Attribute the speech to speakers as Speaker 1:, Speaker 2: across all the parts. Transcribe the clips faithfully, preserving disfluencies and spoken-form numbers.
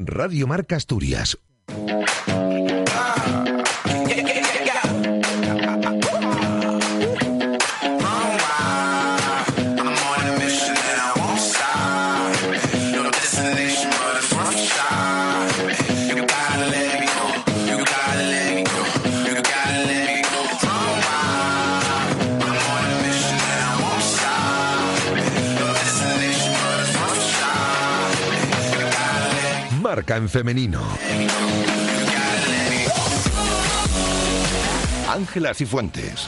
Speaker 1: Radio Marca Asturias. Marca en femenino. Ángela Cifuentes.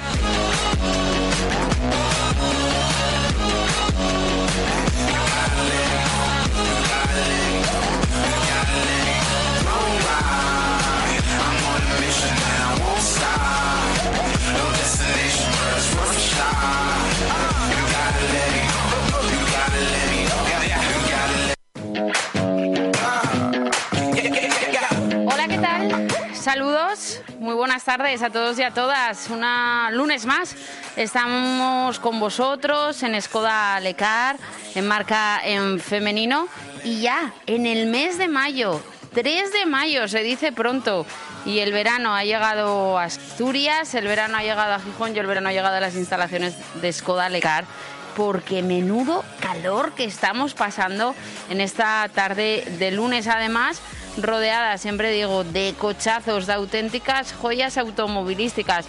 Speaker 2: Saludos, muy buenas tardes a todos y a todas. Una lunes más estamos con vosotros en Skoda Lecar, en Marca en femenino, y ya en el mes de mayo, tres de mayo, se dice pronto, y el verano ha llegado a Asturias, el verano ha llegado a Gijón y el verano ha llegado a las instalaciones de Skoda Lecar, porque menudo calor que estamos pasando en esta tarde de lunes, además rodeada, siempre digo, de cochazos, de auténticas joyas automovilísticas.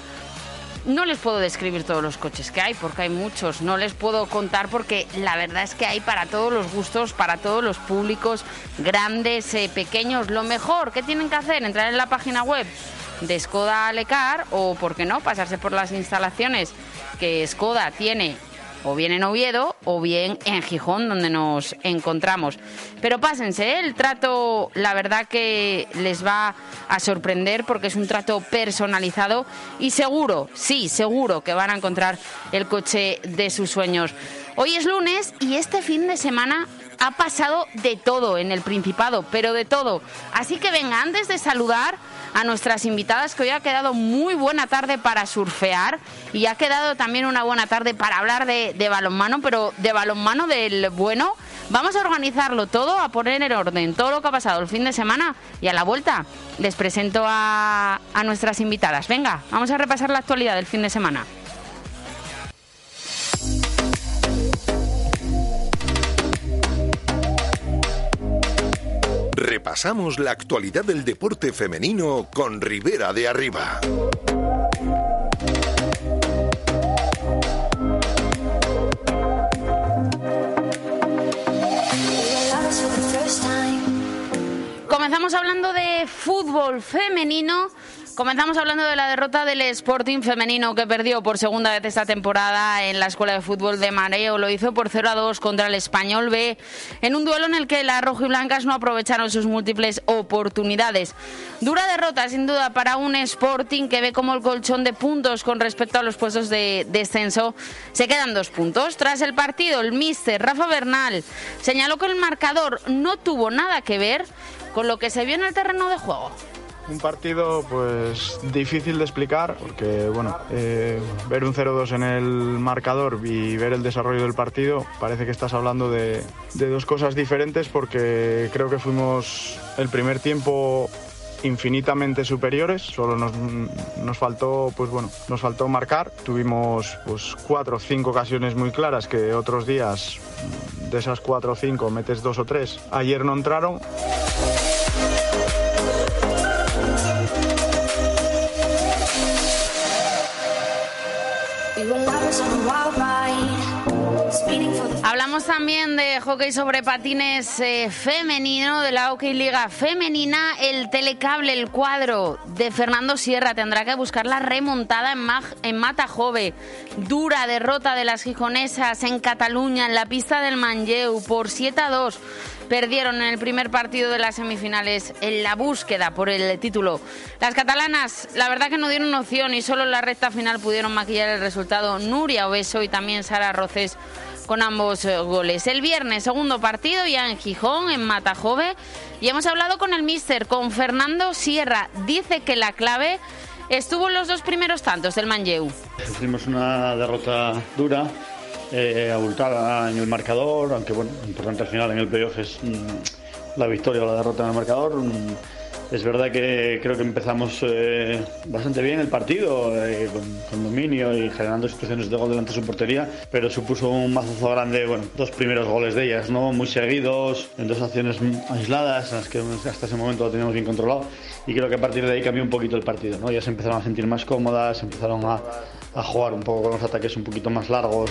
Speaker 2: No les puedo describir todos los coches que hay, porque hay muchos, no les puedo contar porque la verdad es que hay para todos los gustos, para todos los públicos, grandes, eh, pequeños. Lo mejor que tienen que hacer, entrar en la página web de Skoda Lecar o, por qué no, pasarse por las instalaciones que Skoda tiene o bien en Oviedo o bien en Gijón, donde nos encontramos. Pero pásense, ¿eh? El trato, la verdad que les va a sorprender porque es un trato personalizado y seguro, sí, seguro que van a encontrar el coche de sus sueños. Hoy es lunes y este fin de semana ha pasado de todo en el Principado, pero de todo. Así que venga, antes de saludar a nuestras invitadas, que hoy ha quedado muy buena tarde para surfear y ha quedado también una buena tarde para hablar de, de balonmano, pero de balonmano del bueno. Vamos a organizarlo todo, a poner en orden todo lo que ha pasado el fin de semana y a la vuelta les presento a, a nuestras invitadas. Venga, vamos a repasar la actualidad del fin de semana.
Speaker 1: Repasamos la actualidad del deporte femenino con Ribera de Arriba.
Speaker 2: Comenzamos hablando de fútbol femenino. Comenzamos hablando de la derrota del Sporting femenino, que perdió por segunda vez esta temporada en la Escuela de Fútbol de Mareo. Lo hizo por cero a dos contra el Español B, en un duelo en el que las rojiblancas no aprovecharon sus múltiples oportunidades. Dura derrota, sin duda, para un Sporting que ve como el colchón de puntos con respecto a los puestos de descenso se quedan dos puntos. Tras el partido, el míster Rafa Bernal señaló que el marcador no tuvo nada que ver con lo que se vio en el terreno de juego.
Speaker 3: Un partido pues difícil de explicar porque bueno, eh, ver un cero dos en el marcador y ver el desarrollo del partido parece que estás hablando de, de dos cosas diferentes, porque creo que fuimos el primer tiempo infinitamente superiores, solo nos, nos faltó pues bueno, nos faltó marcar. Tuvimos pues cuatro o cinco ocasiones muy claras que otros días de esas cuatro o cinco metes dos o tres. Ayer no entraron.
Speaker 2: Hablamos también de hockey sobre patines eh, femenino, de la Hockey Liga femenina. El telecable, el cuadro de Fernando Sierra tendrá que buscar la remontada en, Mag, en Matajove. Dura derrota de las gijonesas en Cataluña, en la pista del Manlleu, por siete a dos. Perdieron en el primer partido de las semifinales en la búsqueda por el título. Las catalanas, la verdad que no dieron opción y solo en la recta final pudieron maquillar el resultado. Nuria Obeso y también Sara Roces con ambos goles. El viernes, segundo partido ya en Gijón, en Matajove, y hemos hablado con el míster, con Fernando Sierra. Dice que la clave estuvo en los dos primeros tantos del Manlleu.
Speaker 4: Sufrimos una derrota dura, eh, abultada en el marcador, aunque bueno, importante al final en el playoff es mmm, la victoria o la derrota en el marcador. Es verdad que creo que empezamos eh, bastante bien el partido, eh, con, con dominio y generando situaciones de gol delante de su portería, pero supuso un mazazo grande, bueno, dos primeros goles de ellas, ¿no? Muy seguidos, en dos acciones aisladas, en las que hasta ese momento lo teníamos bien controlado, y creo que a partir de ahí cambió un poquito el partido, ¿no? Ya se empezaron a sentir más cómodas, empezaron a, a jugar un poco con los ataques un poquito más largos.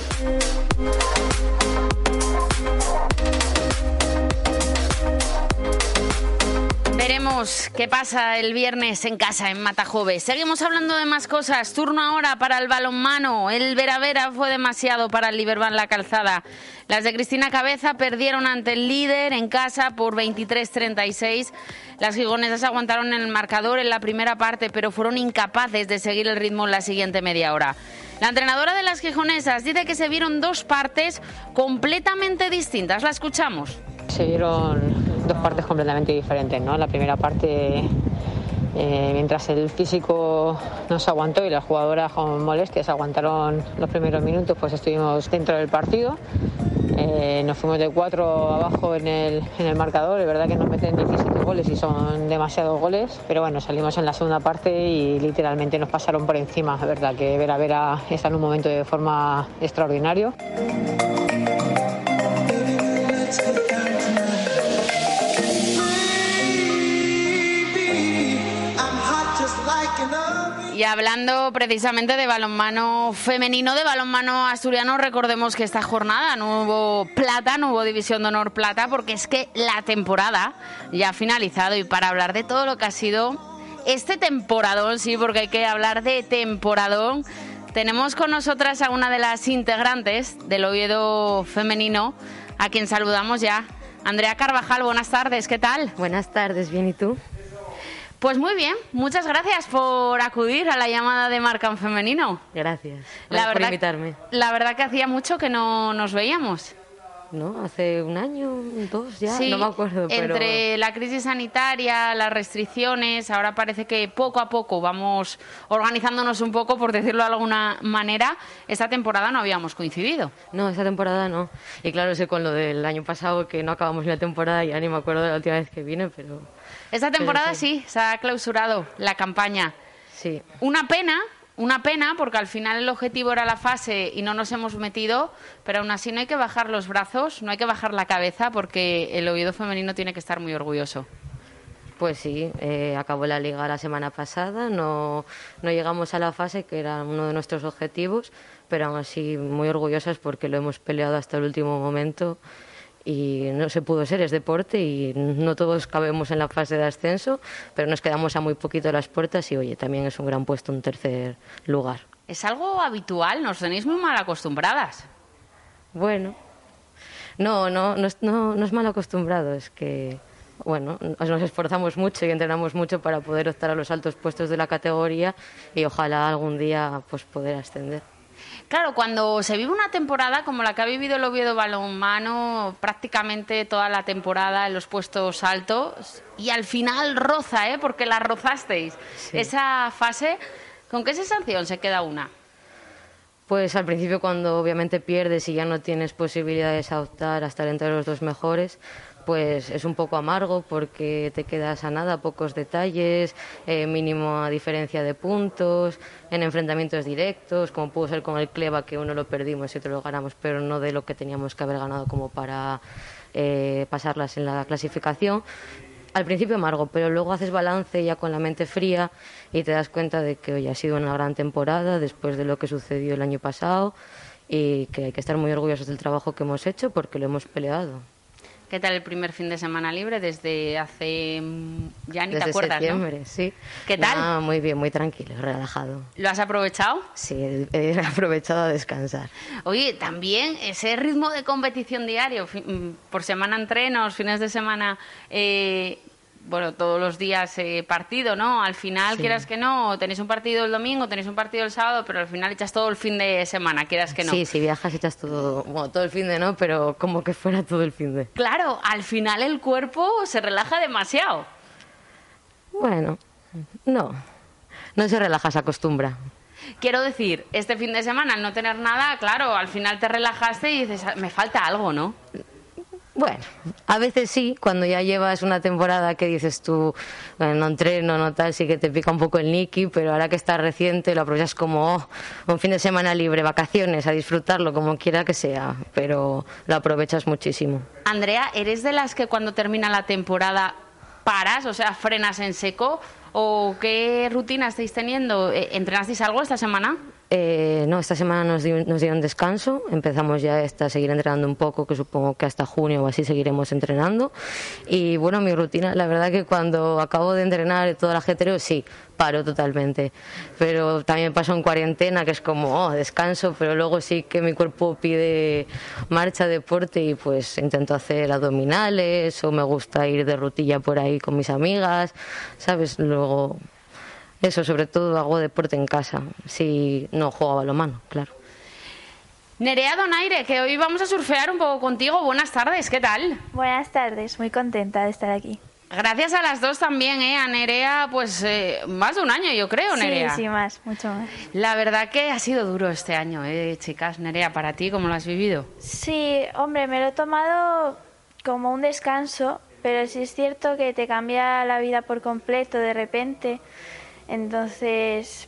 Speaker 2: Veremos qué pasa el viernes en casa, en Matajove. Seguimos hablando de más cosas. Turno ahora para el balonmano. El Vera Vera fue demasiado para el Liberban La Calzada. Las de Cristina Cabeza perdieron ante el líder en casa por veintitrés treinta y seis. Las gigonesas aguantaron en el marcador en la primera parte, pero fueron incapaces de seguir el ritmo en la siguiente media hora. La entrenadora de las gijonesas dice que se vieron dos partes completamente distintas. La escuchamos.
Speaker 5: Se vieron dos partes completamente diferentes, ¿no? La primera parte, eh, mientras el físico nos aguantó y las jugadoras con molestias aguantaron los primeros minutos, pues estuvimos dentro del partido. Eh, nos fuimos de cuatro abajo en el, en el marcador. Es verdad que nos meten diecisiete goles y son demasiados goles, pero bueno, salimos en la segunda parte y literalmente nos pasaron por encima. Es verdad que Vera Vera está en un momento de forma extraordinario.
Speaker 2: Y hablando precisamente de balonmano femenino, de balonmano asturiano, recordemos que esta jornada no hubo plata, no hubo división de honor plata, porque es que la temporada ya ha finalizado. Y para hablar de todo lo que ha sido este temporadón, sí, porque hay que hablar de temporadón, tenemos con nosotras a una de las integrantes del Oviedo femenino, a quien saludamos ya. Andrea Carvajal, buenas tardes, ¿qué tal?
Speaker 6: Buenas tardes, bien, ¿y tú?
Speaker 2: Pues muy bien, muchas gracias por acudir a la llamada de Marca en Femenino.
Speaker 6: Gracias, gracias
Speaker 2: la verdad,
Speaker 6: por invitarme.
Speaker 2: La verdad que hacía mucho que no nos veíamos.
Speaker 6: ¿No? Hace un año, dos ya,
Speaker 2: sí,
Speaker 6: no me acuerdo. Pero...
Speaker 2: entre la crisis sanitaria, las restricciones, ahora parece que poco a poco vamos organizándonos un poco, por decirlo de alguna manera. Esta temporada no habíamos coincidido.
Speaker 6: No, esta temporada no. Y claro, sé con lo del año pasado que no acabamos ni la temporada, ya ni me acuerdo de la última vez que vine, pero...
Speaker 2: Esta temporada
Speaker 6: pero sí.
Speaker 2: sí, se ha clausurado la campaña.
Speaker 6: Sí.
Speaker 2: Una pena... Una pena, porque al final el objetivo era la fase y no nos hemos metido, pero aún así no hay que bajar los brazos, no hay que bajar la cabeza, porque el Oviedo femenino tiene que estar muy orgulloso.
Speaker 6: Pues sí, eh, acabó la liga la semana pasada, no, no llegamos a la fase, que era uno de nuestros objetivos, pero aún así muy orgullosas porque lo hemos peleado hasta el último momento. Y no se pudo ser, es deporte y no todos cabemos en la fase de ascenso, pero nos quedamos a muy poquito de las puertas y oye, también es un gran puesto, un tercer lugar.
Speaker 2: Es algo habitual, nos tenéis muy mal acostumbradas.
Speaker 6: Bueno, no, no, no, es, no, no es mal acostumbrado, es que bueno, nos esforzamos mucho y entrenamos mucho para poder optar a los altos puestos de la categoría y ojalá algún día pues poder ascender.
Speaker 2: Claro, cuando se vive una temporada como la que ha vivido el Oviedo Balonmano, prácticamente toda la temporada en los puestos altos, y al final roza, ¿eh? Porque la rozasteis. Sí. Esa fase, ¿con qué sensación se queda una?
Speaker 6: Pues al principio, cuando obviamente pierdes y ya no tienes posibilidades a optar a estar entre los dos mejores, pues es un poco amargo porque te quedas a nada, pocos detalles, eh, mínima diferencia de puntos, en enfrentamientos directos, como pudo ser con el Cleva, que uno lo perdimos y otro lo ganamos, pero no de lo que teníamos que haber ganado como para eh, pasarlas en la clasificación. Al principio amargo, pero luego haces balance ya con la mente fría y te das cuenta de que hoy ha sido una gran temporada después de lo que sucedió el año pasado y que hay que estar muy orgullosos del trabajo que hemos hecho porque lo hemos peleado.
Speaker 2: ¿Qué tal el primer fin de semana libre desde hace... ya ni
Speaker 6: desde
Speaker 2: te acuerdas,
Speaker 6: septiembre,
Speaker 2: ¿no?
Speaker 6: Sí.
Speaker 2: ¿Qué tal?
Speaker 6: Ah, muy bien, muy tranquilo, relajado.
Speaker 2: ¿Lo has aprovechado?
Speaker 6: Sí, he aprovechado a descansar.
Speaker 2: Oye, también ese ritmo de competición diario, por semana entrenos, fines de semana... Eh, bueno, todos los días eh, partido, ¿no? Al final, sí. Quieras que no, tenéis un partido el domingo, tenéis un partido el sábado, pero al final echas todo el fin de semana, quieras que no.
Speaker 6: Sí, si viajas echas todo, bueno, todo el fin de no, pero como que fuera todo el fin de.
Speaker 2: Claro, al final el cuerpo se relaja demasiado.
Speaker 6: Bueno, no, no se relaja, se acostumbra.
Speaker 2: Quiero decir, este fin de semana, al no tener nada, claro, al final te relajaste y dices, me falta algo, ¿no?
Speaker 6: Bueno, a veces sí, cuando ya llevas una temporada que dices tú, bueno, no entreno, no tal, sí que te pica un poco el Niki, pero ahora que está reciente lo aprovechas como oh, un fin de semana libre, vacaciones, a disfrutarlo como quiera que sea, pero lo aprovechas muchísimo.
Speaker 2: Andrea, ¿eres de las que cuando termina la temporada paras, o sea, frenas en seco? ¿O qué rutina estáis teniendo? ¿Entrenasteis algo esta semana?
Speaker 6: Eh, no, esta semana nos, di, nos dieron descanso, empezamos ya esta, a seguir entrenando un poco, que supongo que hasta junio o así seguiremos entrenando. Y bueno, mi rutina, la verdad que cuando acabo de entrenar todo el ajetreo, sí, paro totalmente. Pero también paso en cuarentena, que es como, oh, descanso, pero luego sí que mi cuerpo pide marcha, deporte, y pues intento hacer abdominales o me gusta ir de rutilla por ahí con mis amigas, ¿sabes? Luego... Eso, sobre todo hago deporte en casa, si no juego a balonmano, claro.
Speaker 2: Nerea Donaire, que hoy vamos a surfear un poco contigo. Buenas tardes, ¿qué tal?
Speaker 7: Buenas tardes, muy contenta de estar aquí.
Speaker 2: Gracias a las dos también, ¿eh? A Nerea, pues eh, más de un año, yo creo, Nerea.
Speaker 7: Sí, sí, más, mucho más.
Speaker 2: La verdad que ha sido duro este año, ¿eh, chicas? Nerea, ¿para ti cómo lo has vivido?
Speaker 7: Sí, hombre, me lo he tomado como un descanso, pero sí es cierto que te cambia la vida por completo de repente. Entonces,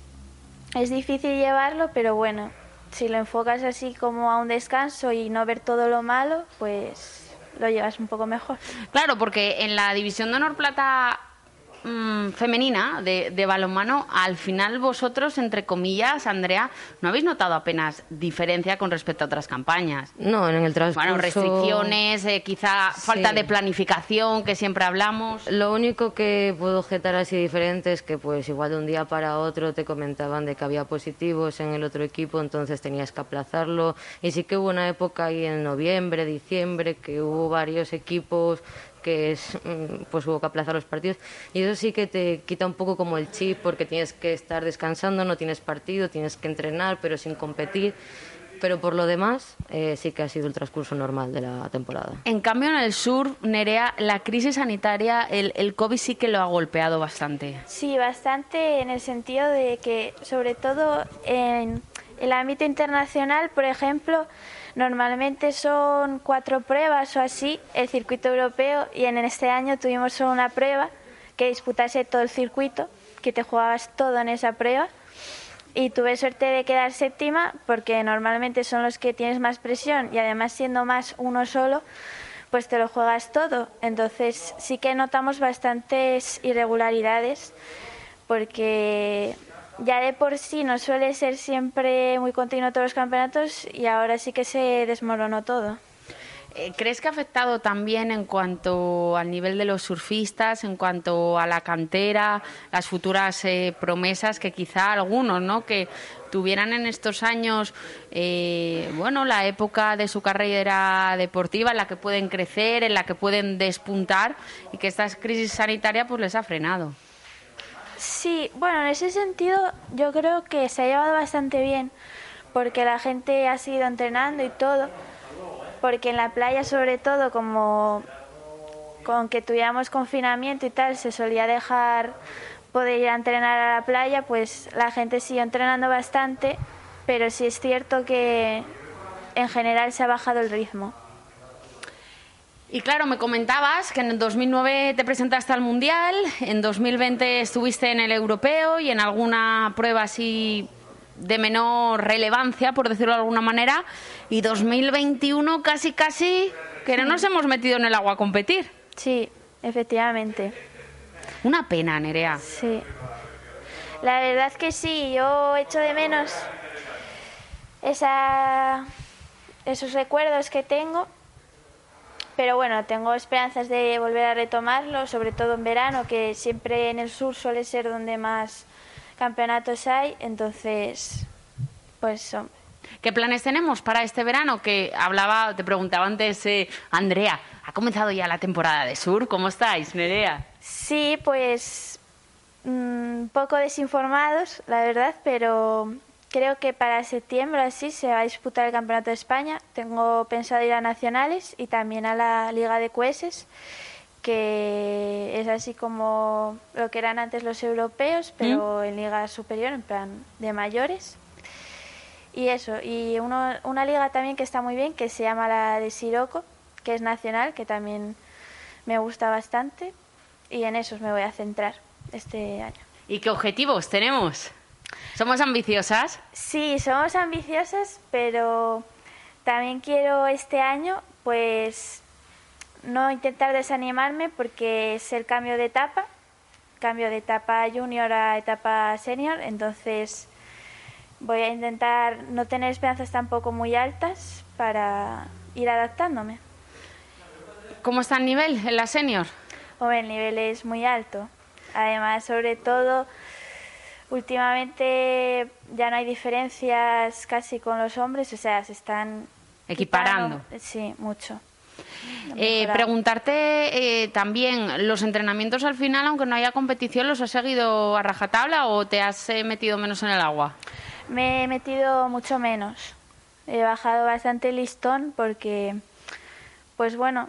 Speaker 7: es difícil llevarlo, pero bueno, si lo enfocas así como a un descanso y no ver todo lo malo, pues lo llevas un poco mejor.
Speaker 2: Claro, porque en la división de honor plata mmm, femenina de, de balonmano, al final vosotros, entre comillas, Andrea, no habéis notado apenas diferencia con respecto a otras campañas.
Speaker 6: No, en el transcurso...
Speaker 2: Bueno, restricciones, eh, quizá
Speaker 6: sí.
Speaker 2: falta de planificación, que siempre hablamos.
Speaker 6: Lo único que puedo objetar así diferente es que pues igual de un día para otro te comentaban de que había positivos en el otro equipo, entonces tenías que aplazarlo. Y sí que hubo una época ahí en noviembre, diciembre, que hubo varios equipos que es, pues hubo que aplazar los partidos, y eso sí que te quita un poco como el chip, porque tienes que estar descansando, no tienes partido, tienes que entrenar pero sin competir, pero por lo demás eh, sí que ha sido el transcurso normal de la temporada.
Speaker 2: En cambio en el sur, Nerea, la crisis sanitaria, el, el COVID sí que lo ha golpeado bastante.
Speaker 7: Sí, bastante, en el sentido de que sobre todo en el ámbito internacional, por ejemplo, normalmente son cuatro pruebas o así, el circuito europeo, y en este año tuvimos solo una prueba que disputase todo el circuito, que te jugabas todo en esa prueba, y tuve suerte de quedar séptima porque normalmente son los que tienes más presión y además siendo más uno solo, pues te lo juegas todo. Entonces sí que notamos bastantes irregularidades porque... ya de por sí no suele ser siempre muy continuo todos los campeonatos y ahora sí que se desmoronó todo.
Speaker 2: ¿Crees que ha afectado también en cuanto al nivel de los surfistas, en cuanto a la cantera, las futuras eh, promesas que quizá algunos, ¿no?, que tuvieran en estos años eh, bueno, la época de su carrera deportiva en la que pueden crecer, en la que pueden despuntar, y que esta crisis sanitaria pues les ha frenado?
Speaker 7: Sí, bueno, en ese sentido yo creo que se ha llevado bastante bien porque la gente ha seguido entrenando y todo, porque en la playa sobre todo, como con que tuviéramos confinamiento y tal, se solía dejar poder ir a entrenar a la playa, pues la gente siguió entrenando bastante, pero sí es cierto que en general se ha bajado el ritmo.
Speaker 2: Y claro, me comentabas que en el dos mil nueve te presentaste al Mundial, en dos mil veinte estuviste en el Europeo y en alguna prueba así de menor relevancia, por decirlo de alguna manera, y dos mil veintiuno casi casi que no nos hemos metido en el agua a competir.
Speaker 7: Sí, efectivamente.
Speaker 2: Una pena, Nerea.
Speaker 7: Sí. La verdad es que sí, yo echo de menos esa, esos recuerdos que tengo. Pero bueno, tengo esperanzas de volver a retomarlo, sobre todo en verano, que siempre en el sur suele ser donde más campeonatos hay. Entonces, pues... hombre.
Speaker 2: ¿Qué planes tenemos para este verano? Que hablaba, te preguntaba antes, eh, Andrea, ¿ha comenzado ya la temporada de sur? ¿Cómo estáis, Nerea?
Speaker 7: Sí, pues un mmm, poco desinformados, la verdad, pero... creo que para septiembre así se va a disputar el Campeonato de España. Tengo pensado ir a nacionales y también a la Liga de Cueses, que es así como lo que eran antes los europeos, pero ¿Mm? en liga superior, en plan de mayores. Y eso, y uno, una liga también que está muy bien, que se llama la de Siroco, que es nacional, que también me gusta bastante, y en esos me voy a centrar este año.
Speaker 2: ¿Y qué objetivos tenemos? ¿Somos ambiciosas?
Speaker 7: Sí, somos ambiciosas, pero también quiero este año pues no intentar desanimarme, porque es el cambio de etapa, cambio de etapa junior a etapa senior, entonces voy a intentar no tener esperanzas tampoco muy altas para ir adaptándome.
Speaker 2: ¿Cómo está el nivel en la senior?
Speaker 7: Hombre, el nivel es muy alto. Además, sobre todo, últimamente ya no hay diferencias casi con los hombres, o sea, se están
Speaker 2: equiparando.
Speaker 7: Quitando, sí, mucho.
Speaker 2: Eh, preguntarte eh, también, ¿los entrenamientos al final, aunque no haya competición, los has seguido a rajatabla o te has eh, metido menos en el agua?
Speaker 7: Me he metido mucho menos. He bajado bastante el listón porque, pues bueno,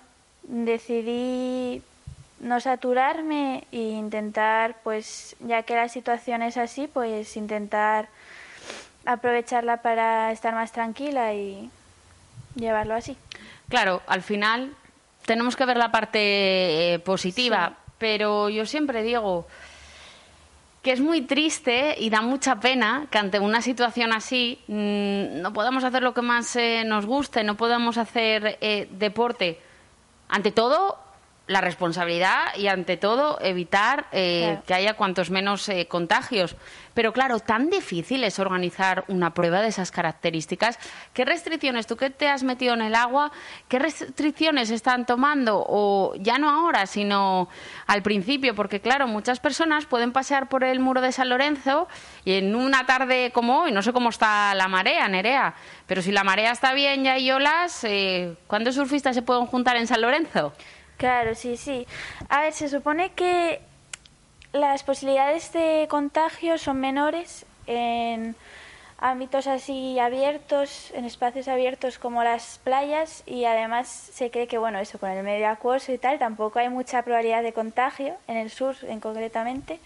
Speaker 7: decidí no saturarme e intentar, pues ya que la situación es así, pues intentar aprovecharla para estar más tranquila y llevarlo así.
Speaker 2: Claro, al final tenemos que ver la parte eh, positiva, sí. Pero yo siempre digo que es muy triste y da mucha pena que ante una situación así mmm, no podamos hacer lo que más eh, nos guste, no podamos hacer eh, deporte. Ante todo, la responsabilidad y ante todo evitar eh, claro. que haya cuantos menos eh, contagios. Pero claro, tan difícil es organizar una prueba de esas características. ¿Qué restricciones, tú que te has metido en el agua, qué restricciones están tomando? O ya no ahora, sino al principio, porque claro, muchas personas pueden pasear por el muro de San Lorenzo y en una tarde como hoy, no sé cómo está la marea, Nerea, pero si la marea está bien y hay olas, eh, ¿cuántos surfistas se pueden juntar en San Lorenzo?
Speaker 7: Claro, sí, sí. A ver, se supone que las posibilidades de contagio son menores en ámbitos así abiertos, en espacios abiertos como las playas, y además se cree que, bueno, eso con el medio acuoso y tal, tampoco hay mucha probabilidad de contagio en el sur en concretamente,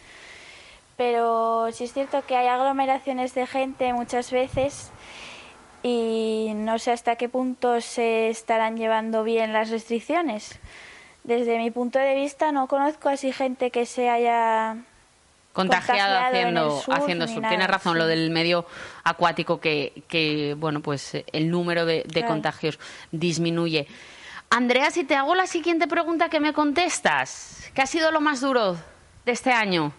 Speaker 7: pero sí es cierto que hay aglomeraciones de gente muchas veces y no sé hasta qué punto se estarán llevando bien las restricciones. Desde mi punto de vista no conozco así gente que se haya
Speaker 2: contagiado, contagiado haciendo surf. Haciendo surf. Tienes razón, sí. Lo del medio acuático que, que bueno, pues el número de, de claro. contagios disminuye. Andrea, si te hago la siguiente pregunta, ¿qué me contestas? ¿Qué ha sido lo más duro de este año?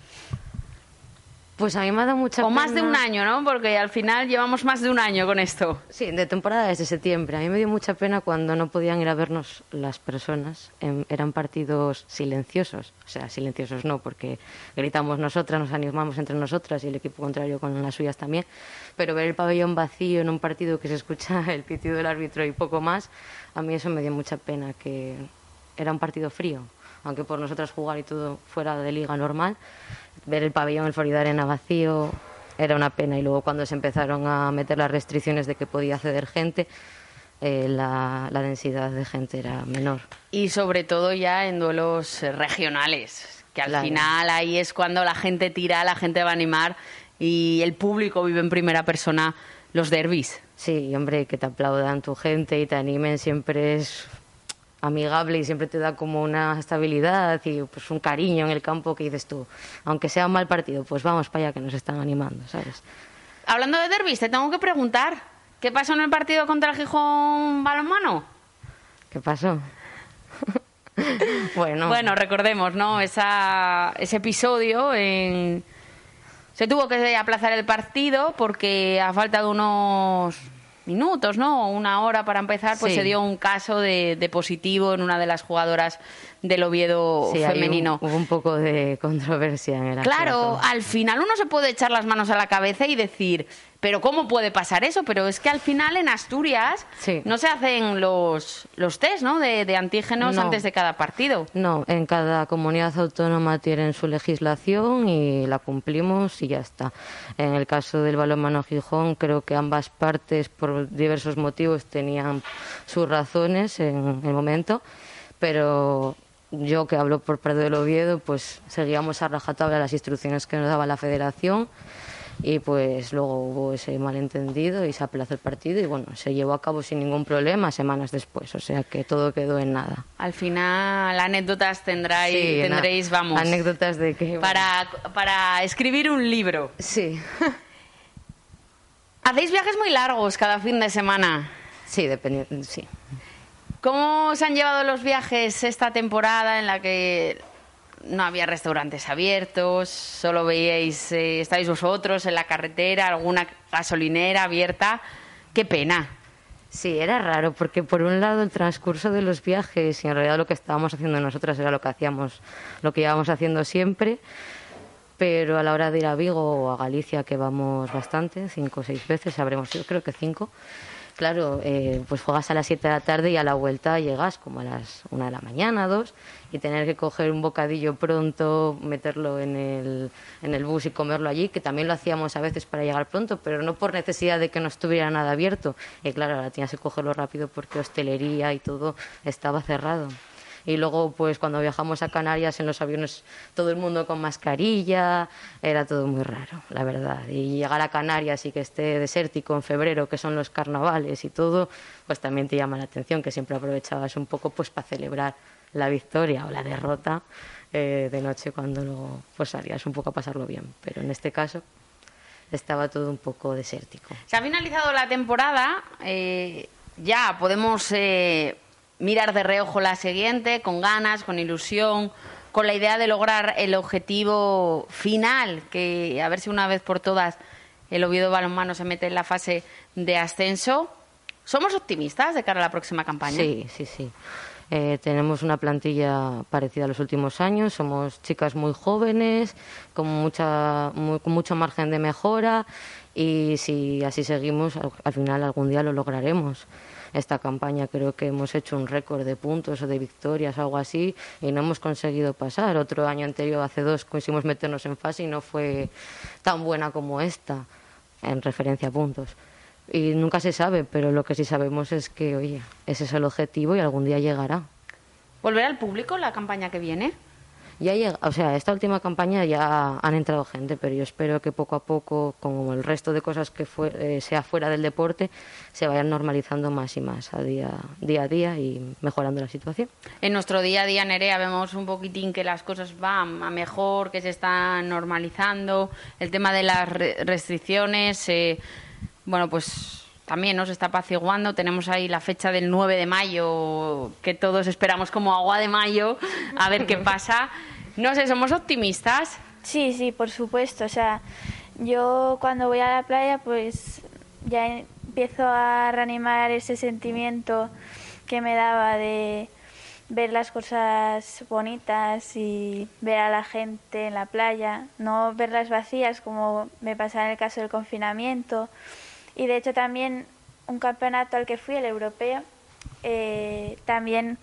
Speaker 6: Pues a mí me ha dado mucha
Speaker 2: o
Speaker 6: pena.
Speaker 2: Más de un año, ¿no? Porque al final llevamos más de un año con esto.
Speaker 6: Sí, de temporada desde septiembre. A mí me dio mucha pena cuando no podían ir a vernos las personas. En, eran partidos silenciosos. O sea, silenciosos no, porque gritamos nosotras, nos animamos entre nosotras y el equipo contrario con las suyas también. Pero ver el pabellón vacío en un partido que se escucha el pitido del árbitro y poco más, a mí eso me dio mucha pena, que era un partido frío. Aunque por nosotras jugar y todo fuera de liga normal, ver el pabellón, el Florida Arena vacío, era una pena. Y luego cuando se empezaron a meter las restricciones de que podía acceder gente, eh, la, la densidad de gente era menor.
Speaker 2: Y sobre todo ya en duelos regionales, que al claro. final ahí es cuando la gente tira, la gente va a animar y el público vive en primera persona los derbis.
Speaker 6: Sí, hombre, que te aplaudan tu gente y te animen siempre es amigable y siempre te da como una estabilidad y pues un cariño en el campo que dices tú, aunque sea un mal partido, pues vamos para allá que nos están animando, ¿sabes?
Speaker 2: Hablando de derbis, te tengo que preguntar, ¿qué pasó en el partido contra el Gijón balonmano?
Speaker 6: ¿Qué pasó? bueno.
Speaker 2: Bueno, recordemos, ¿no? Esa, ese episodio en... Se tuvo que aplazar el partido porque a falta de unos minutos, ¿no? Una hora para empezar, pues sí. Se dio un caso de, de positivo en una de las jugadoras del Oviedo
Speaker 6: sí,
Speaker 2: femenino.
Speaker 6: Hubo un, un poco de controversia en el
Speaker 2: Claro,
Speaker 6: asunto.
Speaker 2: Al final uno se puede echar las manos a la cabeza y decir, pero ¿cómo puede pasar eso? Pero es que al final en Asturias sí. no se hacen los, los test, ¿no? De, de antígenos no. antes de cada partido.
Speaker 6: No, en cada comunidad autónoma tienen su legislación y la cumplimos y ya está. En el caso del balonmano Gijón, creo que ambas partes, por diversos motivos, tenían sus razones en el momento, pero yo, que hablo por parte del Oviedo, pues seguíamos a rajatabla las instrucciones que nos daba la Federación. y pues luego hubo ese malentendido y se aplazó el partido y bueno, se llevó a cabo sin ningún problema semanas después, o sea que todo quedó en nada.
Speaker 2: Al final anécdotas tendráis, sí, tendréis, na, vamos,
Speaker 6: anécdotas de que...
Speaker 2: Para, bueno. para escribir un libro.
Speaker 6: Sí.
Speaker 2: ¿Hacéis viajes muy largos cada fin de semana?
Speaker 6: Sí, dependiendo, sí.
Speaker 2: ¿Cómo os han llevado los viajes esta temporada en la que no había restaurantes abiertos, solo veíais, eh, estáis vosotros en la carretera, alguna gasolinera abierta? ¡Qué pena!
Speaker 6: Sí, era raro, porque por un lado el transcurso de los viajes, y en realidad lo que estábamos haciendo nosotras era lo que hacíamos, lo que íbamos haciendo siempre, pero a la hora de ir a Vigo o a Galicia, que vamos bastante, cinco o seis veces, habremos ido, creo que cinco, claro, eh, pues juegas a las siete de la tarde y a la vuelta llegas como a las una de la mañana, dos, y tener que coger un bocadillo pronto, meterlo en el, en el bus y comerlo allí, que también lo hacíamos a veces para llegar pronto, pero no por necesidad de que no estuviera nada abierto. Y claro, ahora tienes que cogerlo rápido porque hostelería y todo estaba cerrado. Y luego, pues cuando viajamos a Canarias en los aviones, todo el mundo con mascarilla, era todo muy raro, la verdad. Y llegar a Canarias y que esté desértico en febrero, que son los carnavales y todo, pues también te llama la atención, que siempre aprovechabas un poco pues para celebrar la victoria o la derrota eh, de noche, cuando luego pues salías un poco a pasarlo bien. Pero en este caso estaba todo un poco desértico.
Speaker 2: Se ha finalizado la temporada, eh, ya podemos... Eh... mirar de reojo la siguiente, con ganas, con ilusión, con la idea de lograr el objetivo final, que a ver si una vez por todas el Oviedo Balonmano se mete en la fase de ascenso. ¿Somos optimistas de cara a la próxima campaña?
Speaker 6: Sí, sí, sí. Eh, tenemos una plantilla parecida a los últimos años, somos chicas muy jóvenes, con, mucha, muy, con mucho margen de mejora, y si así seguimos, al, al final algún día lo lograremos. Esta campaña creo que hemos hecho un récord de puntos o de victorias, algo así, y no hemos conseguido pasar. Otro año anterior, hace dos, conseguimos meternos en fase y no fue tan buena como esta, en referencia a puntos. Y nunca se sabe, pero lo que sí sabemos es que, oye, ese es el objetivo y algún día llegará.
Speaker 2: ¿Volverá al público la campaña que viene?
Speaker 6: Ya llega, o sea, esta última campaña ya han entrado gente, pero yo espero que poco a poco, como el resto de cosas que fue, eh, sea fuera del deporte, se vayan normalizando más y más a día, día a día y mejorando la situación.
Speaker 2: En nuestro día a día, Nerea, vemos un poquitín que las cosas van a mejor, que se están normalizando, el tema de las restricciones, eh, bueno, pues también nos está apaciguando. Tenemos ahí la fecha del nueve de mayo, que todos esperamos como agua de mayo, a ver qué pasa. No sé, ¿somos optimistas?
Speaker 7: Sí, sí, por supuesto. O sea, yo cuando voy a la playa, pues ya empiezo a reanimar ese sentimiento que me daba de ver las cosas bonitas y ver a la gente en la playa, no verlas vacías como me pasaba en el caso del confinamiento. Y de hecho también un campeonato al que fui, el europeo, eh, también,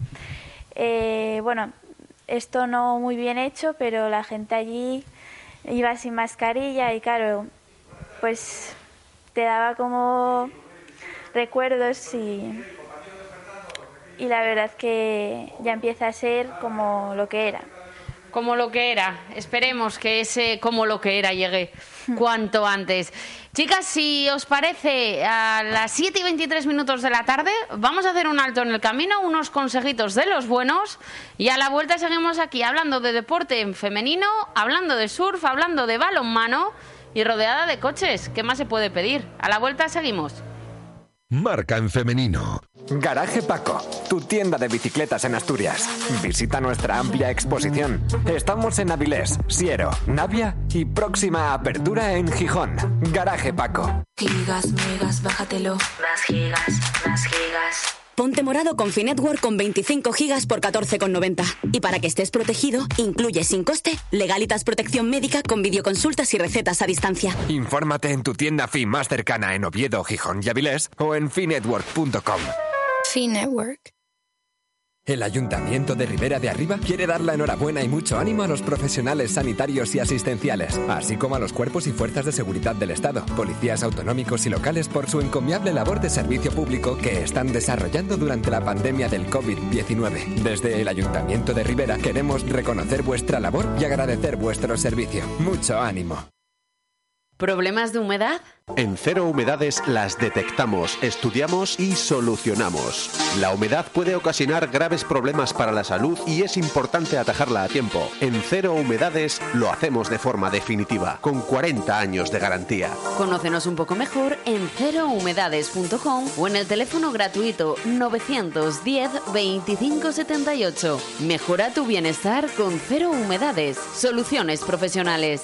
Speaker 7: eh, bueno, esto no muy bien hecho, pero la gente allí iba sin mascarilla y claro, pues te daba como recuerdos y, y la verdad que ya empieza a ser como lo que era.
Speaker 2: Como lo que era. Esperemos que ese como lo que era llegue cuanto antes. Chicas, si os parece, a las siete y veintitrés minutos de la tarde vamos a hacer un alto en el camino, unos consejitos de los buenos, y a la vuelta seguimos aquí hablando de deporte en femenino, hablando de surf, hablando de balonmano y rodeada de coches. ¿Qué más se puede pedir? A la vuelta seguimos.
Speaker 1: Marca en femenino.
Speaker 8: Garaje Paco, tu tienda de bicicletas en Asturias. Visita nuestra amplia exposición. Estamos en Avilés, Siero, Navia y próxima apertura en Gijón. Garaje Paco.
Speaker 9: Gigas, megas, bájatelo. Más gigas, más gigas.
Speaker 10: Ponte morado con Finetwork con veinticinco gigas por catorce con noventa. Y para que estés protegido, incluye sin coste Legalitas Protección Médica con videoconsultas y recetas a distancia.
Speaker 8: Infórmate en tu tienda Fi más cercana en Oviedo, Gijón y Avilés o en finetwork punto com.
Speaker 9: Finetwork.
Speaker 8: El Ayuntamiento de Ribera de Arriba quiere dar la enhorabuena y mucho ánimo a los profesionales sanitarios y asistenciales, así como a los cuerpos y fuerzas de seguridad del Estado, policías autonómicos y locales por su encomiable labor de servicio público que están desarrollando durante la pandemia del covid diecinueve. Desde el Ayuntamiento de Ribera queremos reconocer vuestra labor y agradecer vuestro servicio. Mucho ánimo.
Speaker 11: ¿Problemas de humedad?
Speaker 12: En Cero Humedades las detectamos, estudiamos y solucionamos. La humedad puede ocasionar graves problemas para la salud y es importante atajarla a tiempo. En Cero Humedades lo hacemos de forma definitiva, con cuarenta años de garantía.
Speaker 11: Conócenos un poco mejor en cero humedades punto com o en el teléfono gratuito novecientos diez veinticinco setenta y ocho. Mejora tu bienestar con Cero Humedades. Soluciones profesionales.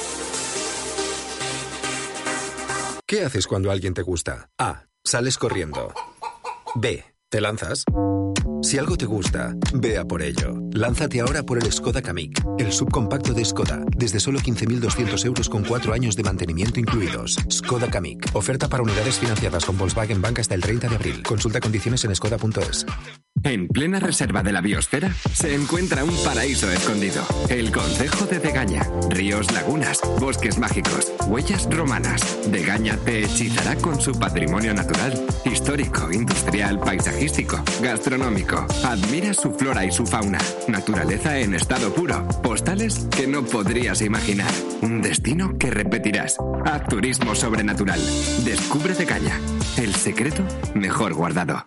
Speaker 13: ¿Qué haces cuando alguien te gusta? A. Sales corriendo. B. Te lanzas. Si algo te gusta, ve a por ello. Lánzate ahora por el Skoda Kamiq, el subcompacto de Skoda, desde solo quince mil doscientos euros con cuatro años de mantenimiento incluidos. Skoda Kamiq. Oferta para unidades financiadas con Volkswagen Bank hasta el treinta de abril. Consulta condiciones en skoda punto es.
Speaker 8: En plena reserva de la biosfera se encuentra un paraíso escondido. El concejo de Degaña. Ríos, lagunas, bosques mágicos, huellas romanas. Degaña te hechizará con su patrimonio natural, histórico, industrial, paisajístico, gastronómico. Admira su flora y su fauna. Naturaleza en estado puro. Postales que no podrías imaginar. Un destino que repetirás. Haz turismo sobrenatural. Descubre Degaña. El secreto mejor guardado.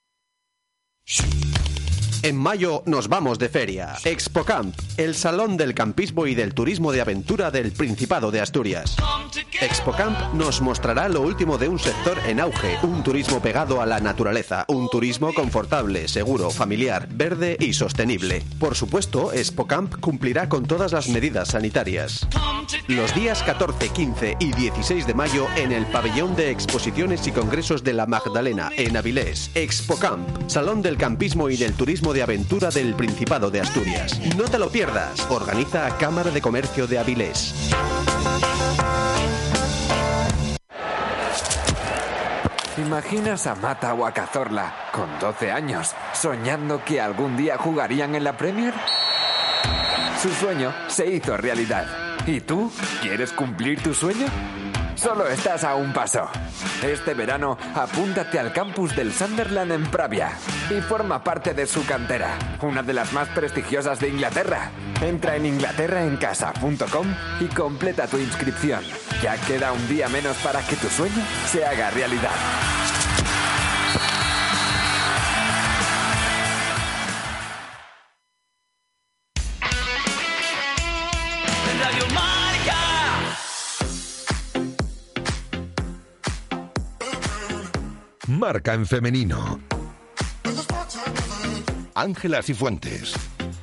Speaker 12: En mayo nos vamos de feria. ExpoCamp, el salón del campismo y del turismo de aventura del Principado de Asturias. ExpoCamp nos mostrará lo último de un sector en auge, un turismo pegado a la naturaleza, un turismo confortable, seguro, familiar, verde y sostenible. Por supuesto, ExpoCamp cumplirá con todas las medidas sanitarias. Los días catorce, quince y dieciséis de mayo en el Pabellón de Exposiciones y Congresos de la Magdalena, en Avilés. ExpoCamp, salón del campismo y del turismo de aventura del Principado de Asturias. No te lo pierdas. Organiza Cámara de Comercio de Avilés.
Speaker 14: ¿Imaginas a Mata o a Cazorla con doce años soñando que algún día jugarían en la Premier? Su sueño se hizo realidad. ¿Y tú? ¿Quieres cumplir tu sueño? Solo estás a un paso. Este verano, apúntate al campus del Sunderland en Pravia y forma parte de su cantera, una de las más prestigiosas de Inglaterra. Entra en inglaterra en casa punto com y completa tu inscripción. Ya queda un día menos para que tu sueño se haga realidad.
Speaker 1: Marca en femenino. Ángela Cifuentes.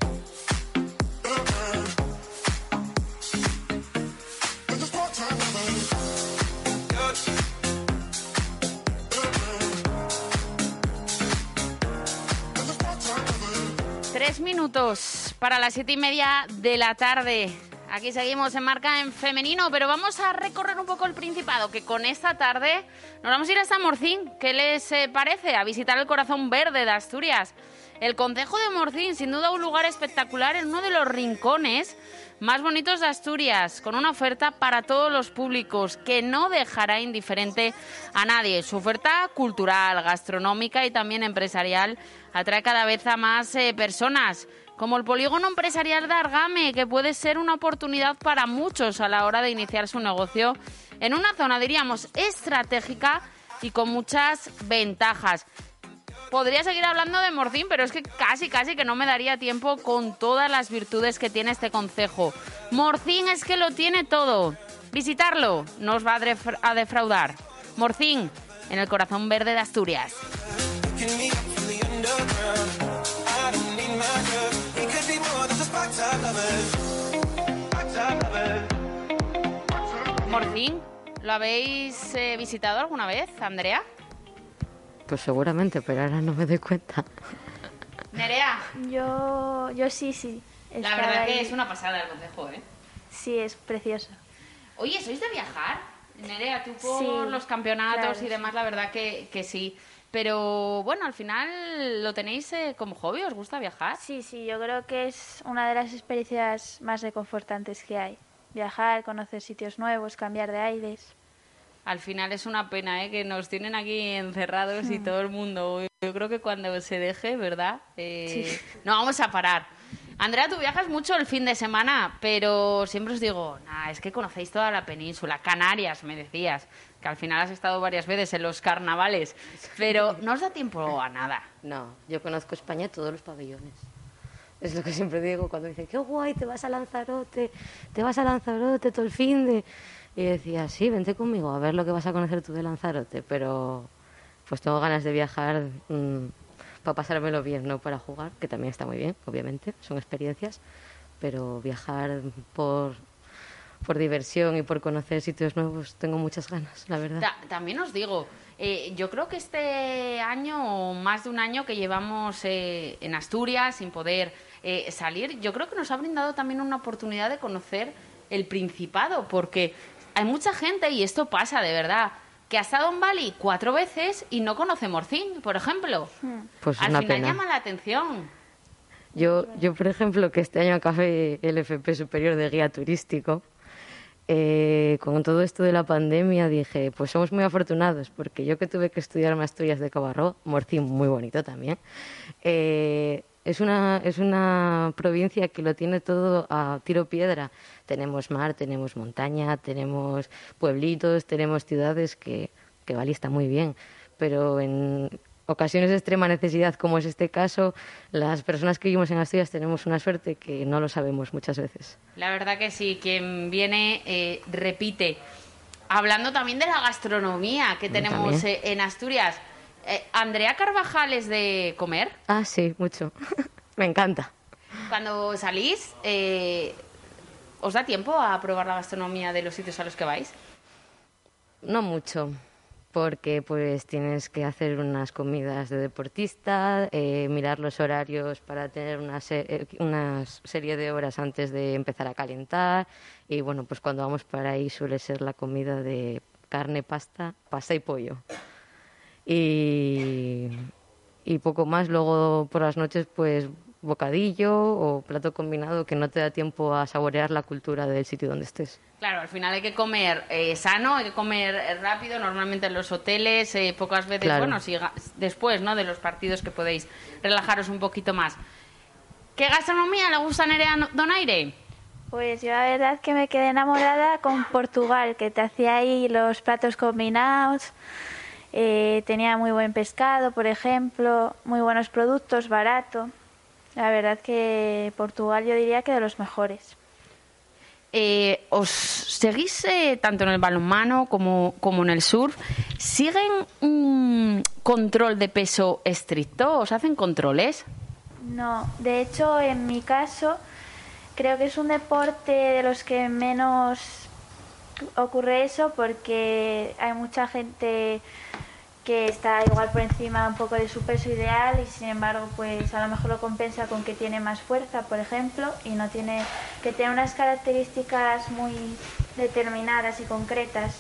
Speaker 2: Tres minutos para las siete y media de la tarde. Aquí seguimos en Marca en femenino, pero vamos a recorrer un poco el Principado, que con esta tarde nos vamos a ir hasta Morcín. ¿Qué les eh, parece? A visitar el corazón verde de Asturias. El concejo de Morcín, sin duda un lugar espectacular en uno de los rincones más bonitos de Asturias, con una oferta para todos los públicos que no dejará indiferente a nadie. Su oferta cultural, gastronómica y también empresarial atrae cada vez a más eh, personas, como el polígono empresarial de Argame, que puede ser una oportunidad para muchos a la hora de iniciar su negocio en una zona, diríamos, estratégica y con muchas ventajas. Podría seguir hablando de Morcín, pero es que casi, casi que no me daría tiempo con todas las virtudes que tiene este concejo. Morcín es que lo tiene todo. Visitarlo no os va a, defra- a defraudar. Morcín, en el corazón verde de Asturias. Morcín, ¿lo habéis eh, visitado alguna vez, Andrea?
Speaker 6: Pues seguramente, pero ahora no me doy cuenta.
Speaker 2: Nerea.
Speaker 7: Yo, yo sí, sí.
Speaker 2: La verdad que es una pasada el concejo, ¿eh?
Speaker 7: Sí, es precioso.
Speaker 2: Oye, ¿sois de viajar? Nerea, tú por
Speaker 7: Sí,
Speaker 2: los campeonatos
Speaker 7: claro,
Speaker 2: y demás, la verdad que, que sí. Pero bueno, al final lo tenéis eh, como hobby, ¿os gusta viajar?
Speaker 7: Sí, sí, yo creo que es una de las experiencias más reconfortantes que hay. Viajar, conocer sitios nuevos, cambiar de aires.
Speaker 2: Al final es una pena, ¿eh? Que nos tienen aquí encerrados y todo el mundo. Yo creo que cuando se deje, ¿verdad? Eh,
Speaker 7: Sí.
Speaker 2: No vamos a parar. Andrea, tú viajas mucho el fin de semana, pero siempre os digo, nah, es que conocéis toda la península. Canarias, me decías, que al final has estado varias veces en los carnavales, pero no os da tiempo a nada.
Speaker 6: No, yo conozco España, todos los pabellones. Es lo que siempre digo cuando dicen, qué guay, te vas a Lanzarote, te vas a Lanzarote todo el fin de... Y decía, sí, vente conmigo a ver lo que vas a conocer tú de Lanzarote, pero pues tengo ganas de viajar mmm, para pasármelo bien, no para jugar, que también está muy bien, obviamente, son experiencias, pero viajar por, por diversión y por conocer sitios nuevos tengo muchas ganas, la verdad.
Speaker 2: Ta- también os digo, eh, yo creo que este año, o más de un año que llevamos eh, en Asturias sin poder eh, salir, yo creo que nos ha brindado también una oportunidad de conocer el Principado, porque hay mucha gente, y esto pasa de verdad, que ha estado en Bali cuatro veces y no conoce Morcín, por ejemplo.
Speaker 6: Pues
Speaker 2: Al
Speaker 6: una
Speaker 2: final
Speaker 6: pena.
Speaker 2: llama la atención.
Speaker 6: Yo, yo, por ejemplo, que este año acabé el F P superior de guía turístico, eh, con todo esto de la pandemia dije, pues somos muy afortunados, porque yo que tuve que estudiarme Asturias de Cabarró, Morcín muy bonito también, eh, es una, es una provincia que lo tiene todo a tiro piedra. Tenemos mar, tenemos montaña, tenemos pueblitos, tenemos ciudades que, que Bali está muy bien, pero en ocasiones de extrema necesidad, como es este caso, las personas que vivimos en Asturias tenemos una suerte que no lo sabemos muchas veces.
Speaker 2: La verdad que sí, quien viene eh, repite. Hablando también de la gastronomía que tenemos eh, en Asturias, eh, ¿Andrea Carvajal es de comer?
Speaker 6: Ah, sí, mucho. Me encanta.
Speaker 2: Cuando salís, eh, ¿os da tiempo a probar la gastronomía de los sitios a los que vais?
Speaker 6: No mucho, porque pues tienes que hacer unas comidas de deportista, eh, mirar los horarios para tener una, se una serie de horas antes de empezar a calentar, y bueno, pues cuando vamos para ahí suele ser la comida de carne, pasta, pasta y pollo. Y, y poco más. Luego por las noches pues bocadillo o plato combinado, que no te da tiempo a saborear la cultura del sitio donde estés.
Speaker 2: Claro, al final hay que comer eh, sano, hay que comer eh, rápido, normalmente en los hoteles, eh, pocas veces,
Speaker 6: Claro.
Speaker 2: bueno, si, después, ¿no?, de los partidos, que podéis relajaros un poquito más. ¿Qué gastronomía le gusta a Nerea Donaire?
Speaker 7: Pues yo la verdad que me quedé enamorada con Portugal, que te hacía ahí los platos combinados, eh, tenía muy buen pescado, por ejemplo, muy buenos productos, barato. La verdad que Portugal yo diría que de los mejores.
Speaker 2: Eh, ¿Os seguís eh, tanto en el balonmano como, como en el surf? ¿Siguen un control de peso estricto? ¿Os hacen controles?
Speaker 7: No, de hecho en mi caso creo que es un deporte de los que menos ocurre eso, porque hay mucha gente que está igual por encima un poco de su peso ideal, y sin embargo pues a lo mejor lo compensa con que tiene más fuerza, por ejemplo, y no tiene que tener unas características muy determinadas y concretas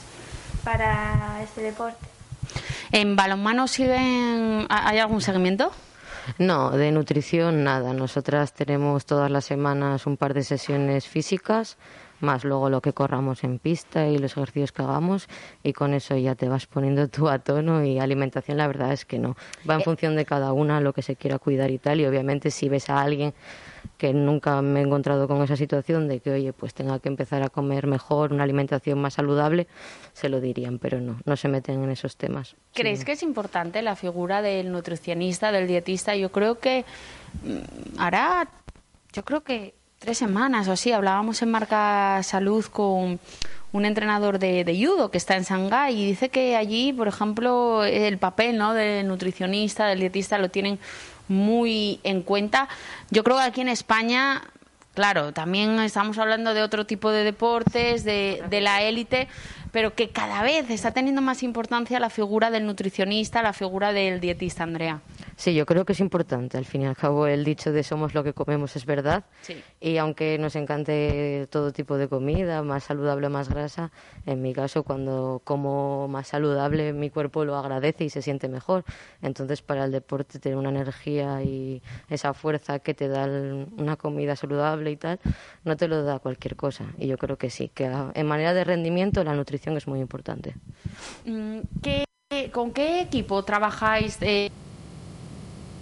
Speaker 7: para este deporte.
Speaker 2: ¿En balonmano siguen, hay algún seguimiento?
Speaker 6: No, de nutrición nada. Nosotras tenemos todas las semanas un par de sesiones físicas, más luego lo que corramos en pista y los ejercicios que hagamos, y con eso ya te vas poniendo tú a tono. Y alimentación, la verdad es que no. Va en función de cada una, lo que se quiera cuidar y tal. Y obviamente si ves a alguien, que nunca me he encontrado con esa situación de que, oye, pues tenga que empezar a comer mejor, una alimentación más saludable, se lo dirían, pero no, no se meten en esos temas.
Speaker 2: ¿Crees
Speaker 6: Sí.
Speaker 2: que es importante la figura del nutricionista, del dietista? Yo creo que mm, hará, yo creo que tres semanas o así, hablábamos en Marca Salud con un entrenador de, de judo que está en Shanghái, y dice que allí, por ejemplo, el papel, ¿no?, del nutricionista, del dietista, lo tienen muy en cuenta. Yo creo que aquí en España, claro, también estamos hablando de otro tipo de deportes, de, de la élite, pero que cada vez está teniendo más importancia la figura del nutricionista, la figura del dietista, Andrea.
Speaker 6: Sí, yo creo que es importante. Al fin y al cabo, el dicho de somos lo que comemos es verdad.
Speaker 2: Sí.
Speaker 6: Y aunque nos encante todo tipo de comida, más saludable, más grasa, en mi caso, cuando como más saludable, mi cuerpo lo agradece y se siente mejor. Entonces, para el deporte, tener una energía y esa fuerza que te da el- una comida saludable y tal, no te lo da cualquier cosa. Y yo creo que sí, que a- en manera de rendimiento la nutrición es muy importante.
Speaker 2: Mm, ¿qué- ¿Con qué equipo trabajáis? Eh,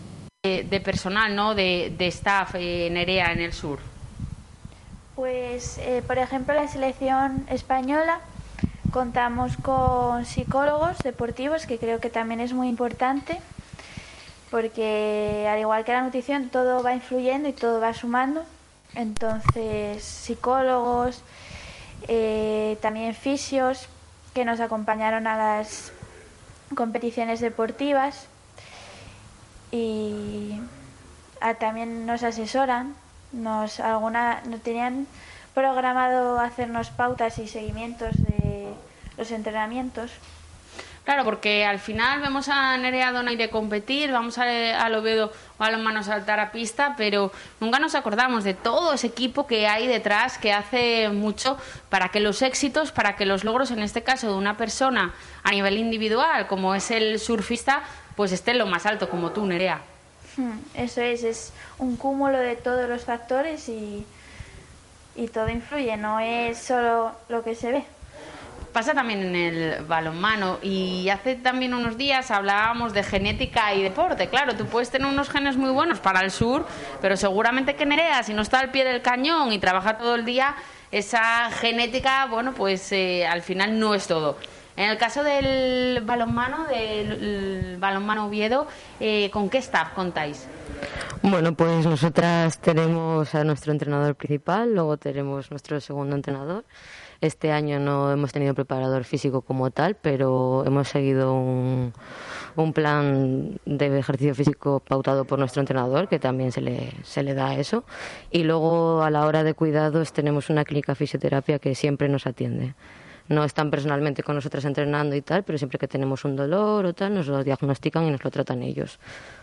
Speaker 2: de, de personal, ¿no? de, de staff, eh, Nerea, en el sur?
Speaker 7: Pues, eh, por ejemplo, en la selección española contamos con psicólogos deportivos, que creo que también es muy importante, porque al igual que la nutrición, todo va influyendo y todo va sumando. Entonces, psicólogos, eh, también fisios que nos acompañaron a las competiciones deportivas y a, también nos asesoran. Nos, alguna, nos tenían programado hacernos pautas y seguimientos de los entrenamientos.
Speaker 2: Claro, porque al final vemos a Nerea Donaire competir, vamos a, al Oviedo Balonmano saltar a pista, pero nunca nos acordamos de todo ese equipo que hay detrás, que hace mucho para que los éxitos, para que los logros, en este caso de una persona a nivel individual, como es el surfista, pues esté en lo más alto, como tú, Nerea.
Speaker 7: Eso es, es un cúmulo de todos los factores y, y todo influye, no es solo lo que se ve.
Speaker 2: Pasa también en el balonmano, y hace también unos días hablábamos de genética y deporte. Claro, tú puedes tener unos genes muy buenos para el sur, pero seguramente que Nerea, si no está al pie del cañón y trabaja todo el día, esa genética, bueno, pues eh, al final no es todo. En el caso del balonmano, del balonmano Oviedo, eh, ¿con qué staff contáis?
Speaker 6: Bueno, pues nosotras tenemos a nuestro entrenador principal, luego tenemos nuestro segundo entrenador. Este año no hemos tenido preparador físico como tal, pero hemos seguido un, un plan de ejercicio físico pautado por nuestro entrenador, que también se le, se le da eso. Y luego, a la hora de cuidados, tenemos una clínica fisioterapia que siempre nos atiende. No están personalmente con nosotras entrenando y tal, pero siempre que tenemos un dolor o tal, nos lo diagnostican y nos lo tratan ellos.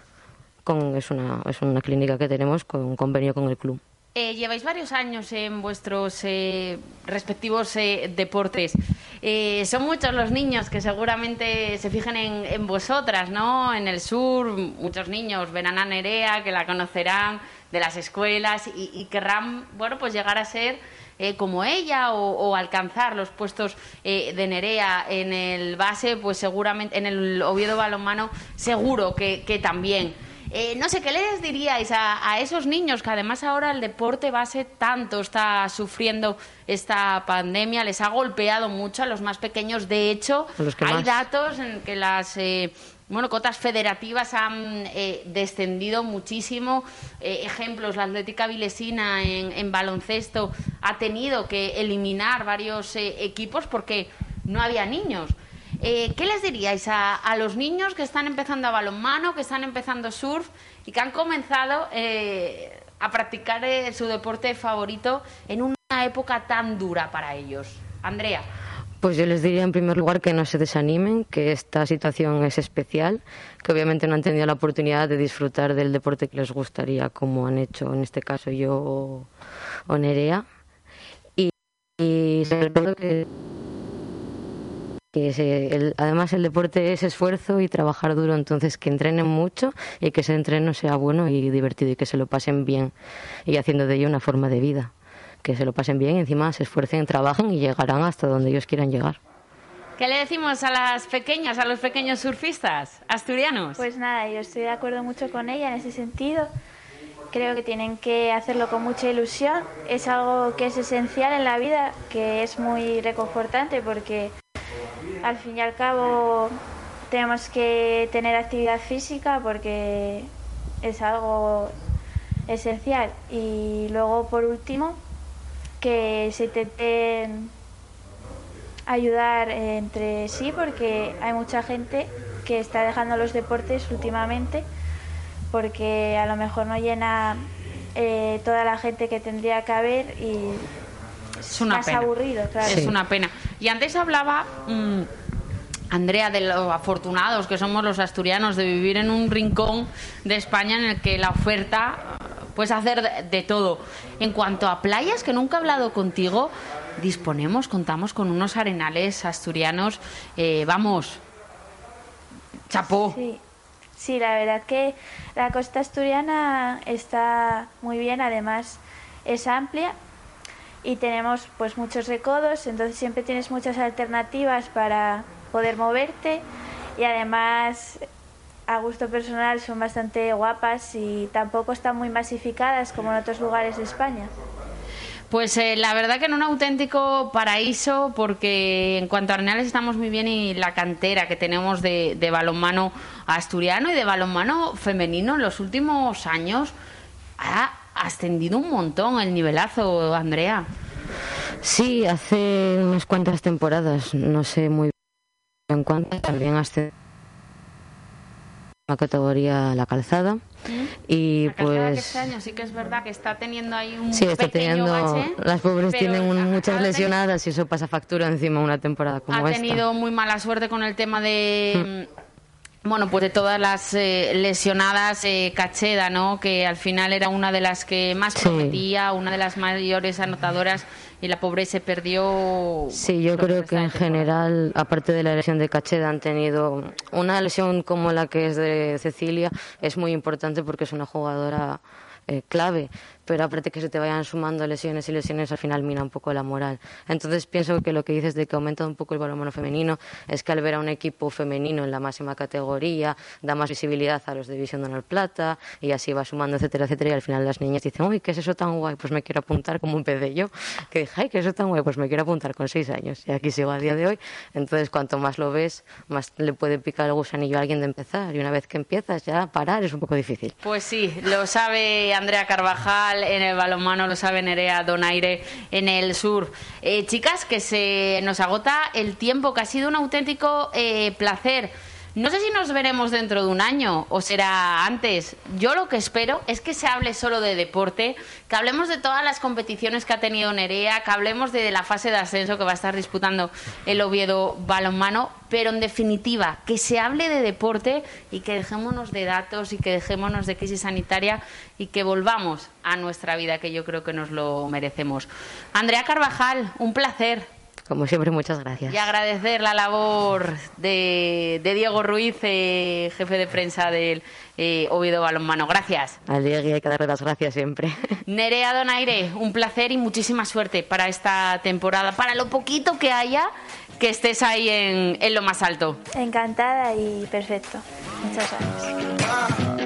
Speaker 6: Con, es, una, es una clínica que tenemos con un convenio con el club.
Speaker 2: Eh, lleváis varios años en vuestros eh, respectivos eh, deportes. Eh, son muchos los niños que seguramente se fijen en, en vosotras, ¿no? En el sur, muchos niños verán a Nerea, que la conocerán de las escuelas y, y querrán, bueno, pues llegar a ser eh, como ella o, o alcanzar los puestos eh, de Nerea. En el base, pues seguramente, en el Oviedo Balonmano, seguro que, que también. Eh, no sé, ¿qué les diríais a, a esos niños que además ahora el deporte base tanto está sufriendo esta pandemia? Les ha golpeado mucho a los más pequeños. De hecho, hay más datos en que las eh, bueno, cotas federativas han eh, descendido muchísimo. Eh, ejemplos, la Atlética Vilesina en, en baloncesto ha tenido que eliminar varios eh, equipos porque no había niños. Eh, ¿Qué les diríais a, a los niños que están empezando a balonmano, que están empezando surf y que han comenzado eh, a practicar eh, su deporte favorito en una época tan dura para ellos? Andrea.
Speaker 6: Pues yo les diría en primer lugar que no se desanimen, que esta situación es especial, que obviamente no han tenido la oportunidad de disfrutar del deporte que les gustaría, como han hecho en este caso yo o, o Nerea. Y, y sobre todo que... que se, el, además el deporte es esfuerzo y trabajar duro, entonces que entrenen mucho y que ese entreno sea bueno y divertido y que se lo pasen bien y haciendo de ello una forma de vida, que se lo pasen bien y encima se esfuercen, trabajen y llegarán hasta donde ellos quieran llegar.
Speaker 2: ¿Qué le decimos a las pequeñas, a los pequeños surfistas asturianos?
Speaker 7: Pues nada, yo estoy de acuerdo mucho con ella en ese sentido. Creo que tienen que hacerlo con mucha ilusión, es algo que es esencial en la vida, que es muy reconfortante porque al fin y al cabo tenemos que tener actividad física porque es algo esencial. Y luego, por último, que se intenten ayudar entre sí porque hay mucha gente que está dejando los deportes últimamente porque a lo mejor no llena eh, toda la gente que tendría que haber y
Speaker 2: es una
Speaker 7: más
Speaker 2: pena.
Speaker 7: aburrido, claro.
Speaker 2: Es una pena. Y antes hablaba mmm, Andrea de lo afortunados que somos los asturianos de vivir en un rincón de España en el que la oferta puedes hacer de, de todo. En cuanto a playas, que nunca he hablado contigo, disponemos, contamos con unos arenales asturianos, eh, vamos, chapó.
Speaker 7: Sí. Sí, la verdad que la costa asturiana está muy bien, además es amplia y tenemos pues muchos recodos, entonces siempre tienes muchas alternativas para poder moverte y además a gusto personal son bastante guapas y tampoco están muy masificadas como en otros lugares de España.
Speaker 2: Pues eh, la verdad que en un auténtico paraíso, porque en cuanto a Arenales estamos muy bien y la cantera que tenemos de, de balonmano asturiano y de balonmano femenino en los últimos años ha ascendido un montón el nivelazo, Andrea.
Speaker 6: Sí, hace unas cuantas temporadas, no sé muy bien en cuánto, también ascendió la categoría La Calzada. ¿Mm? Y
Speaker 2: la
Speaker 6: pues
Speaker 2: que este año sí que es verdad que está teniendo ahí un
Speaker 6: sí, está
Speaker 2: pequeño
Speaker 6: teniendo,
Speaker 2: bache,
Speaker 6: las pobres tienen un, muchas lesionadas
Speaker 2: tenido,
Speaker 6: y eso pasa factura encima una temporada como esta.
Speaker 2: Ha tenido
Speaker 6: esta.
Speaker 2: muy mala suerte con el tema de mm. bueno, pues de todas las eh, lesionadas, eh, Cacheda, ¿no? Que al final era una de las que más prometía, sí. Una de las mayores anotadoras, y la pobre se perdió.
Speaker 6: Sí, yo creo que en general, aparte de la lesión de Cacheda, han tenido una lesión como la que es de Cecilia, es muy importante porque es una jugadora eh, clave, pero aparte que se te vayan sumando lesiones y lesiones, al final mina un poco la moral. Entonces pienso que lo que dices de que aumenta un poco el balonmano femenino es que al ver a un equipo femenino en la máxima categoría da más visibilidad a los de División de Honor Plata y así va sumando, etcétera, etcétera, y al final las niñas dicen, uy, ¿qué es eso tan guay? Pues me quiero apuntar, como empecé yo, que dije, ay, ¿qué es eso tan guay? Pues me quiero apuntar con seis años y aquí sigo a día de hoy. Entonces cuanto más lo ves, más le puede picar el gusanillo a alguien de empezar, y una vez que empiezas ya parar es un poco difícil.
Speaker 2: Pues sí, lo sabe Andrea Carvajal en el balonmano, lo sabe Nerea Donaire en el sur. Eh, chicas, que se nos agota el tiempo, que ha sido un auténtico eh, placer. No sé si nos veremos dentro de un año o será antes. Yo lo que espero es que se hable solo de deporte, que hablemos de todas las competiciones que ha tenido Nerea, que hablemos de la fase de ascenso que va a estar disputando el Oviedo Balonmano, pero en definitiva, que se hable de deporte y que dejémonos de datos y que dejémonos de crisis sanitaria y que volvamos a nuestra vida, que yo creo que nos lo merecemos. Andrea Carvajal, un placer.
Speaker 6: Como siempre, muchas gracias.
Speaker 2: Y agradecer la labor de, de Diego Ruiz, eh, jefe de prensa del eh, Oviedo Balonmano. Gracias.
Speaker 6: Al Diego hay que darle las gracias siempre.
Speaker 2: Nerea Donaire, un placer y muchísima suerte para esta temporada, para lo poquito que haya, que estés ahí en, en lo más alto.
Speaker 7: Encantada y perfecto. Muchas gracias.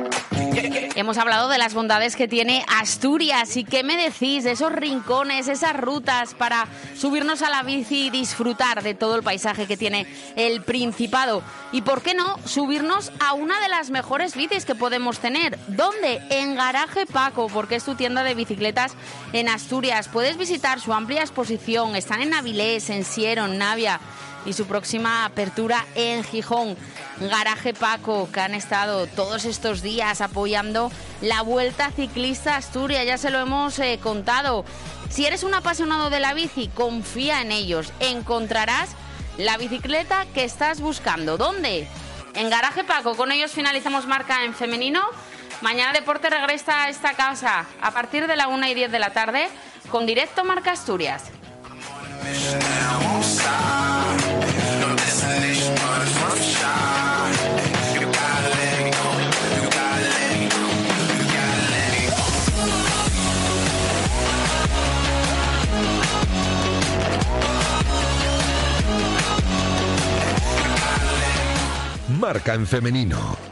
Speaker 2: Hemos hablado de las bondades que tiene Asturias. ¿Y qué me decís de esos rincones, esas rutas para subirnos a la bici y disfrutar de todo el paisaje que tiene el Principado? Y por qué no subirnos a una de las mejores bicis que podemos tener. ¿Dónde? En Garaje Paco, porque es tu tienda de bicicletas en Asturias. Puedes visitar su amplia exposición. Están en Avilés, en Siero, en Navia, y su próxima apertura en Gijón. Garaje Paco, que han estado todos estos días apoyando la Vuelta Ciclista a Asturias, ya se lo hemos eh, contado. Si eres un apasionado de la bici, confía en ellos. Encontrarás la bicicleta que estás buscando. ¿Dónde? En Garaje Paco. Con ellos finalizamos Marca en femenino. Mañana Deporte regresa a esta casa a partir de la una y diez de la tarde con directo Marca Asturias.
Speaker 1: Marca en femenino.